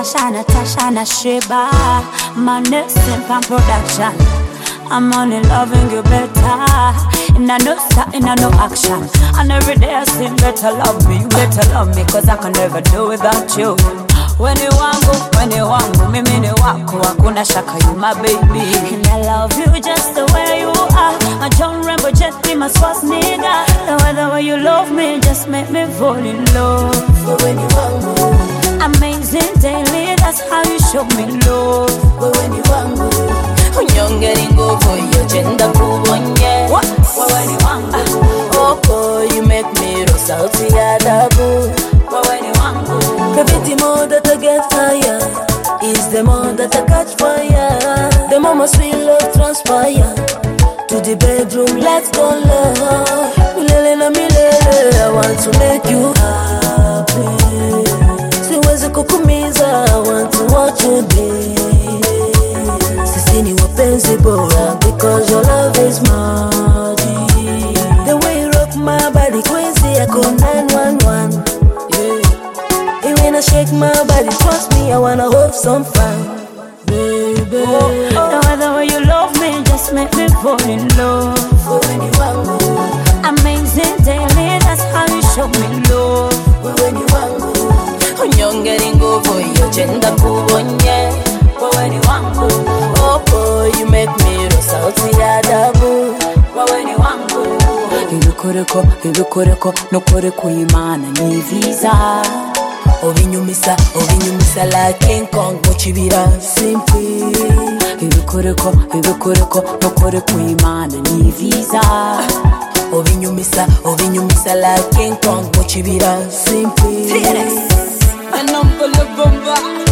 Natasha na Sheba, my next and production. I'm only loving you better. In a no start, in a no action. And every day I sing, better love me, cause I can never do without you. When you wangu, mimi ni wako, hakuna shaka, you my baby. And I love you just the way you are. My John Rambo, just be my swaz nigga. The way you love me, just make me fall in love. But when you wangu, amazing daily, that's how you show me love. but when you wangu, unyongeri nguvu yojenda kubonye. What? When you wangu, oh boy, you make me roll out the adabu. But when you wangu, the more that I get higher, is the more that I catch fire. The more my sweet love transpire. To the bedroom, let's go love. Milele na milele, I want to make you happy. Siwezi kukumiza, I want to watch you dance. Sisi ni wapenzi bora, because your love is magic. The way you rock my body crazy, I go 911. When I shake my body, trust me, I wanna have some fun, baby. the way you love me, just make me fall in love. But when you wangu, Amazing daily, that's how you show me love. but when you wangu, unyongeri nguvu yojenda kubonye. But when you wangu, Oh boy, you make me roll out the adabu. but when you wangu, ibikoreko nukore kuyimana ni visa. Obinyumisa like King Kong muchibira simple. ibikoreko nukore kuyimana ni visa. Obinyumisa like King Kong muchibira simple. And I'm gonna go back.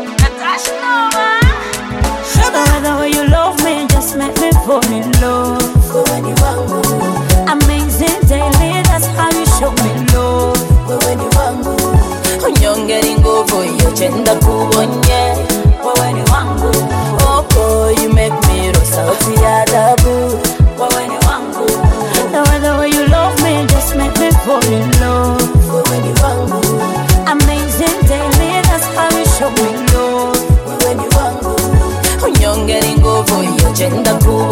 the way you love me, just make me fall in love. But when you wangu, Amazing daily, that's how you show me love. but when you wangu, unyongeri nguvu yojenda kubonye. But when you wangu, Oh boy, you make me roll out the adabu. but when you wangu, the way you love me, just make me fall in love. But when you wangu, Amazing daily, that's how you show me love. but when you wangu, unyongeri nguvu yojenda kubonye.